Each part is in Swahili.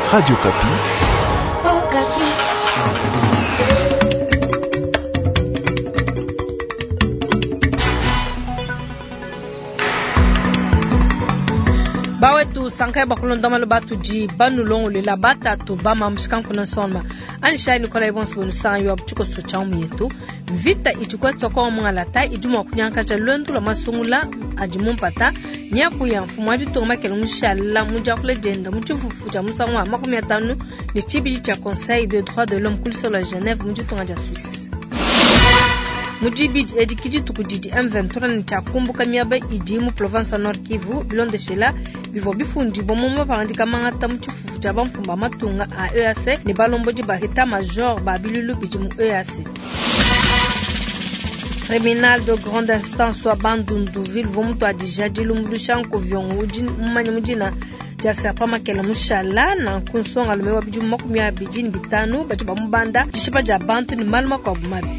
Radio Kapi. Oh, Kapi. Bawetu sankai bakulonda malo batu ji banu longo le la bata to bama mshikan kuna sonma anisha ni kola ibon sibonu san yo abuchuko so chaumu yetu vita ichukwesto kwa mwangalata ijuma kunyanka cha lwendu la masungula ajimumpata nyaku ya mfumwadi to makelo mshala muja kule jenda mchufufu cha musangwa makumi atanu ni chibiji cha Conseil de droits de l'homme kulso la Genève mjuto ngaja Suisse. Mujibi edikiji tukujidi M23 ni chakumbuka miaba idimu province Nord Kivu bilonde shela bivo bifundi bomomo bandika mangata mchufufu cha bamfumba matunga a EAC ni balomboji bahita major babilulu bijimu EAC. Tribunal de grande instance wa Bandundu-Ville vomuto adijadi lumbulushanko vyongo mujina jasa pama kela mushala na kunsonga lumewa bijimu makumi ya bijini bitanu bajiba mbanda jishipa jabantu ni maluma kwa bumabi.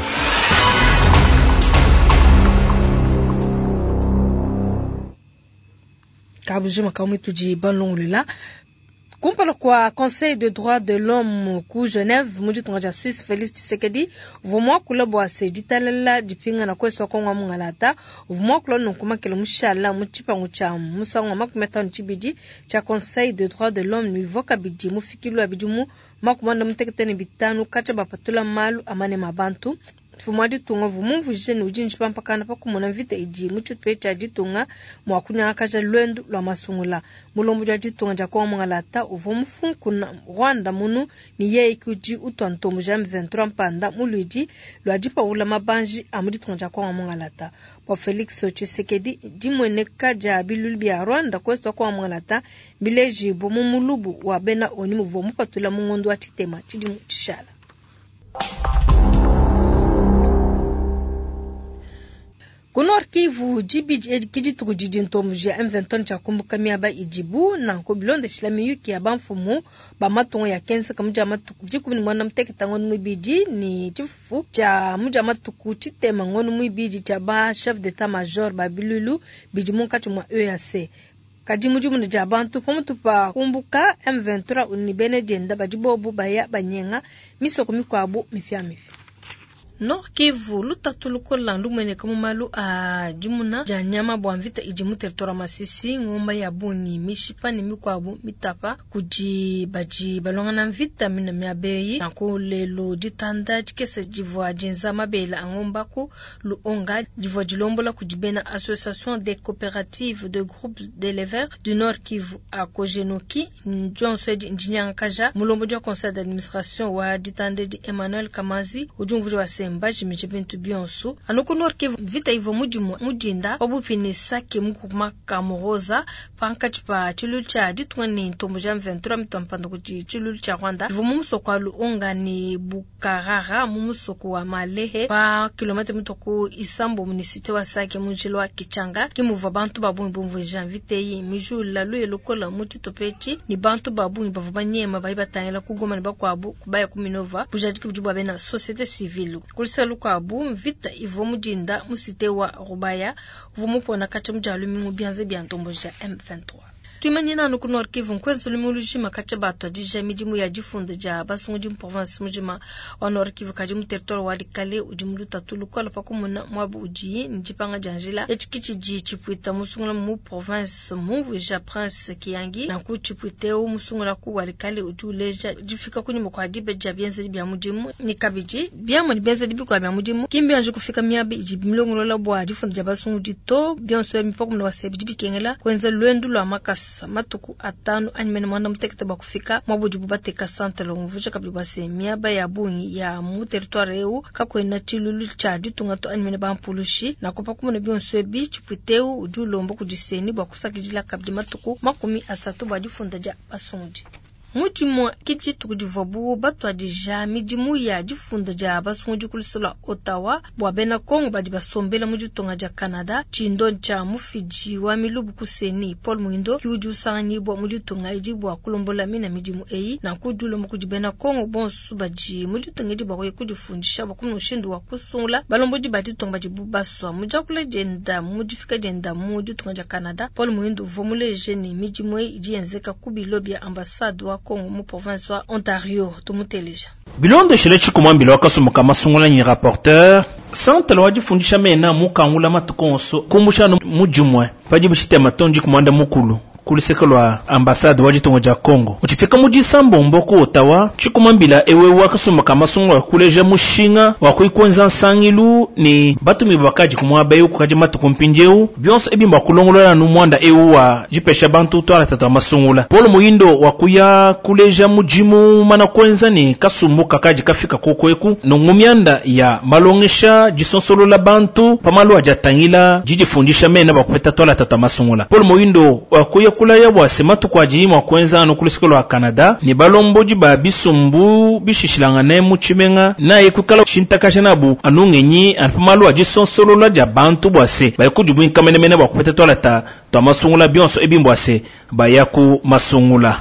Kabujima kaumitu ji banlongulila kumpala kwa Conseil de droits de l'homme ku Genève mujitunga ja Suisse Félix Tshisekedi vumwa kulabo aseditala dipinga na kweswa kwa mungalata vumwa kulono kumakelo mushala muchipa ngucha musangwa makumeta nchibidi cha Conseil de droits de l'homme ni voka bidi mufikilu abidimu makumanda muteketeni bitanu kacha bapatula malu amane mabantu fumadi tunga vumumvu jeni ujinji pampakana pakumona vita iji muchu twecha jitunga mwakunya akaja lwendu lwa masungula mulombu ja jitunga ja kwa mwangalata uvumufunkuna Rwanda munu ni yei kuji utuantomu ja M23 mpanda muluiji lwa jipa ula mabanji amudi tunga ja kwa mwangalata pa Felix Tshisekedi dimweneka ja bilulbi ya Rwanda kwesto kwa mwangalata bileji bomumulubu wa bena oni muvomu patula mungondu wa titema chidi mutishala. Kunor Kivu jibiji edikiji tukujidi ntomuji ya M23 chakumbuka miaba ijibu na nkobilonde shilami yuki ya banfumu ba matongo ya kensa kamuja matuku jikubini mwana mteketa ngonu mwibiji ni chifufu cha muja matuku chitema ngonu mwibiji cha ba chef d'état major ba bilulu bijimu kati mwa EAC kajimujumu ni jabantu pomutu pa kumbuka M23 unibene jenda bajibobu baya banyenga misoko mikwabu mifia. Nord Kivu lutatuluko landu mwene kamumalu a jimuna janyama bwamvita ijimu territoire Masisi ngomba ya buni mishipa ni mikwabu mitapa kuji baji balongana mvita mina miabeyi nanko lelo jitanda jikese jivwa jenza mabela ngomba ku luonga jivwa jilombola kujibena Association des coopératives de groupes d'éleveurs du Nord Kivu a Kojenoki njonsweji njinyankaja mulombo jwa conseil d'administration wa jitande di Emmanuel Kamazi ujumvuri wa mbaji michebintu bionsu anukunor ke vita ivo mujinda obupini sake mukuma kamoroza pankachipa chilulcha ditwani ntomuja M23 mitampanda kuti chilulcha Rwanda vumuso kwa luonga ni Bukarara mumusoko wa Malehe pa kilomita mitoko Isambo munisite wa sake mujilo wa Kichanga kimuva bantu babumbu janvite yi mijula luye lokola mutitopechi ni bantu babuni bavubanyema bayibatangela kugoma ni bakwabu kubaya kuminova bujadiki bujibu abena société civile kulisalu kwa abu vita ivo mujinda musite wa Rubaya vumupona kacha mjalu mingu bianze biantomboja M23 tuimanyina nuku Nord Kivu nkwenzo limulujima kacha bato dija mijimu ya jifunde ja basungu province mujima wa Nord Kivu kajimu territoire wa Likale ujimulu tatulu kwa lapakumuna mwabu uji njipanga janjila echikichi ji chipuita musungula mu province muvu ja Prince Kiyangi na ku chipuiteo musungula ku wa Likale ujuleja jifika kunyuma kwa dibe ja bienze bya mujimu ni kabiji biamo ni bienze dibi kwa bya mujimu kimbi anje kufika miabi ijimilongo la bwa jifunde ja basungu dito bionso mipakumuna wasebi dibi kengela kwenza lwendu lwa makasi matuku atanu anyimene mwana mtekete bakufika mwabujibu bateka santelo nguvuja kabibase miaba ya bunyi ya mu territoire eu kakwena chilulu cha ditunga to anyimene bampulushi na kopa kumune bionsebi chiputeu ujulombo kujiseni bakusakijila kabdi matuku makumi asatu badifunda ja basungu Mujimu kiti tukujivobu batwa dija mijimu ya jifunda ja basungu kulisula Ottawa bwabena Kongo badi basombela mujitonga ja Canada chindo cha mufiji wa milubu kuseni Paul Muindo kiuju sanyi bwa mujitonga ijibwa kulombola mina mijimu eyi na kujulo mukujibena Kongo bonsu baji mujitonga ijibwa kujifundisha bakumu ushindu wa kusungula balomboji badi tonga baji bubaswa mujakule jenda mujifika jenda mujitonga ja Canada Paul Muindo vomule jeni mijimu eyi ijienzeka kubilobi ya ambasado wa Congo mu province wa Ontario tumuteleja bilondo shile chikumwambilo wakasumuka masungula nyi rapporteur santalo wajifundisha mena mukangula matukonso kumbushano mujumwe pajibu chitema tonji kumwanda mukulu kulisekelwa ambasade wajitongo ja Congo uchifika mujisambo mboko Ottawa chikumambila ewe wakasumuka masungula kuleja mushinga wakuikwenza nsangilu ni batumi bakaji kumwaba yu kukaji matukumpinjeu byonso ebimba kulongolola numwanda ewe wa jipesha bantu twala tatu masungula polo muindo wakuya kuleja mujimu mana kwenza ni kasumuka kaji kafika kokweku nongumyanda ya malongesha jisonsolola bantu pamalu ajatangila jijifundisha mena bakupeta twala tatu masungula polo muindo wakuya kula ya bwasematu kwa jima kwenza no kulisikolo wa Canada ni balomboji ba bisumbu bishishilangane muchimenga na yekukala shintaka nabu anungenyi anpamalu ajisonsolola ja bantu bwase bayikujubu nkamenemene bakupeta twala tatu masungula byonso ebimbwase bayaku masungula.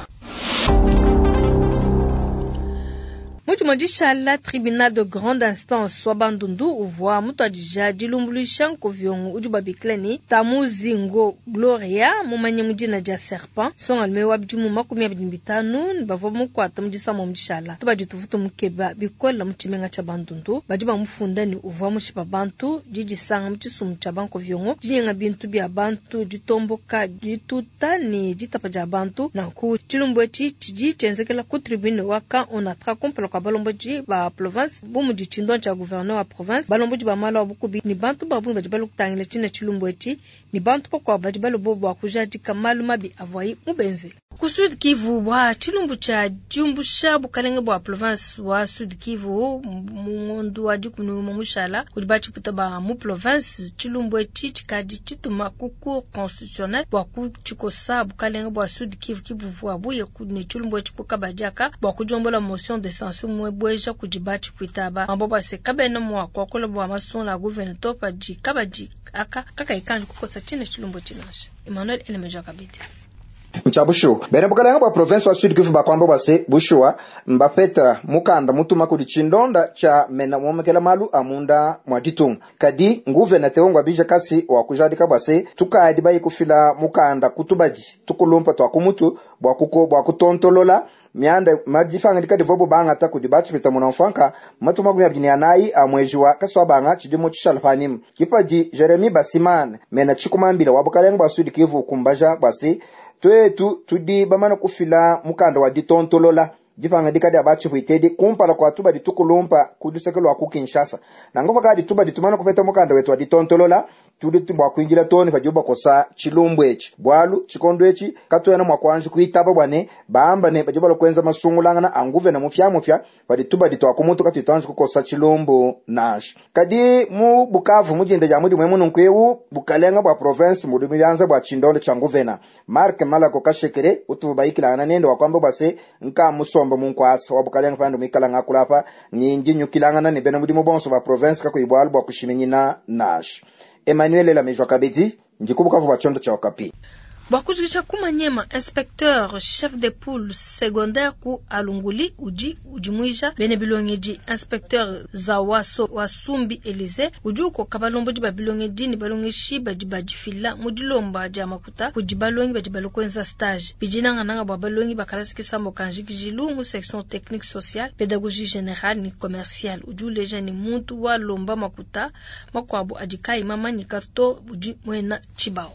Mujimojisha la tribunal de grande instance swabandundu uvwa mutwajija dilumbuluisha kovyongo ujuba bikleni tamuzingo Gloria mumanye mujina ja serpent songalme wabjumu makumi abitanu bavo mukwata mujisa mumjishala tubajitufutu mukeba bikola muchimenga cha bandundu bajiba mufundani uvwa mushipa bantu jijisanga muchisum cha banko vyongo jinga bintu bya bantu jitomboka jituta ni jitapa ja bantu na ku chilumbwechi chiji chenzekela ku tribunal waka onatra komplo kwa balomboji ba province bumu jichindo cha gouverneur wa province balomboji ba mala bukubi ni bantu babu bajibalo kutangile chine chilumbwechi ni bantu kwa bajibalo bobo akujaji kamalu mabi avoi mubenze ku Sud Kivu bwa chilumbu cha jumbusha bukalenge bwa province wa Sud Kivu mundu wa jikunu mumushala kujibachi putaba mu province chilumbwechi chikaji chituma ku cour constitutionnel bwa ku chikosa bukalenge bwa Sud Kivu kibuvu buye ku ne chilumbwechi kukabajaka bwa kujombola motion de censure mwebweja kujibachi kwitaba amboba se kabena mwa kwa kola bwa mason la gouverneur topa ji kabaji aka kaka ikanju kukosa chine chilumbo chinashe Emmanuel Elemejo kabiti Mchabushu bene bukalanga bwa province wa Sud Kivu bakwamba base bushwa mbapeta mukanda mutuma kuli chindonda cha mena mwomekela malu amunda mwaditung kadi nguve na teongwa bija kasi wa kujadika base tukadi bayi kufila mukanda kutubaji tukulumpa twa kumutu bwa kutontolola mianda majifanga dikadi vobo banga ta kudibachi pita munamfanka matuma gumya bini anai amwejwa kaswa banga chidimo chishalfanim kipaji Jeremy Basiman mena chikumambila wabukalanga bwa Sud Kivu kumbaja base twetu tudi bamana kufila mukanda wa ditontolola jifanga dikadi abachi huitedi kumpala kwa tuba ditukulumpa kudusekelo wa Kinshasa na ngoba kadi tuba ditumana kupeta mukanda wetu wa ditontolola tudi timbwa kuinjila toni fajuba kosa chilumbwechi bwalu chikondwechi katwena mwakwanje kuitaba bwane baamba ne bajibalo kwenza masungulangana anguve na mufya badituba ditwa kumutu katitanje kukosa chilumbu nash kadi mu Bukavu mujinde ja mudi mwemu nkwewu bukalenga bwa province mudu milyanza bwa chindonde cha nguvena Mark Malako kashekere utubaikila nende wakwamba base nka musomba munkwasa wabukalenga pando mikala ngakulapa nyingi nyukilangana ne bena mudi mubonso bwa province kakuibwalu bwa kushimenyina nash Emmanuel Elemejo kabiti njikubuka kwa chondo cha Okapi Bakujisha kumanyema inspecteur chef de poule secondaire ku alunguli ujimwisha bene bilongeji inspecteur Zawaso Wasumbi Elise ujuko kabalomboji babilongeji ni balongeshi bajibajifila mudilomba ja makuta kujibalongi bajibalokwenza stage bijinanga nanga babalongi bakarasiki sambo kanjiki jilungu section technique sociale pédagogie générale ni commerciale ujuleja ni muntu wa lomba makuta makwabu ajikai mama ni karto uji mwena chibao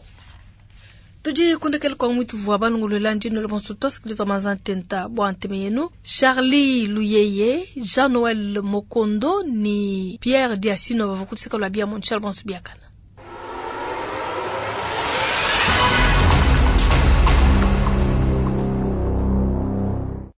Tuji kundekele kwa mwitu vwa balungulu lanjino lebonsu toskilito mazantenta boanteme yenu Charlie Luyeye, Jean-Noël Mokondo ni Pierre Diasino vavukutiseka la bia monchal bonsu biakana